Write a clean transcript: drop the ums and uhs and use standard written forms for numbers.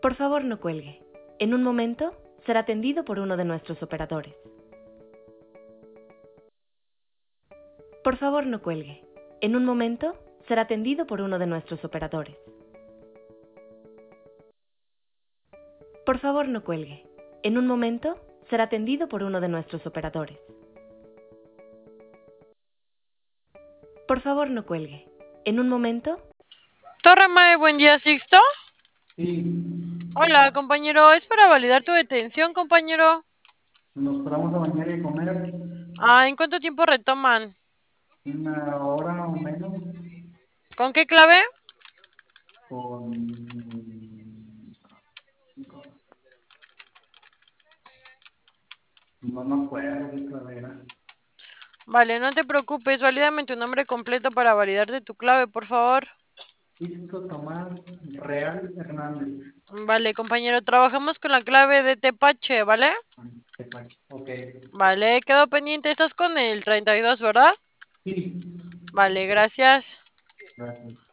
Por favor, no cuelgue. En un momento será atendido por uno de nuestros operadores. Por favor, no cuelgue. En un momento será atendido por uno de nuestros operadores. Por favor, no cuelgue. En un momento será atendido por uno de nuestros operadores. Por favor, no cuelgue. En un momento. Torre Mae, buen día, Sixto. Sí, Hola, compañero. Es para validar tu detención, compañero. nos paramos a bañar y a comer ¿En cuánto tiempo retoman? una hora o menos ¿Con qué clave? con... No me acuerdo qué clave era. Vale, no te preocupes. Valídame tu nombre completo para validarte tu clave, por favor. Isto Tomás Real Hernández. Vale, compañero. Trabajamos con la clave de Tepache, ¿vale? Ok, Vale, quedo pendiente. Estás con el 32, ¿verdad? sí, Vale, gracias. gracias.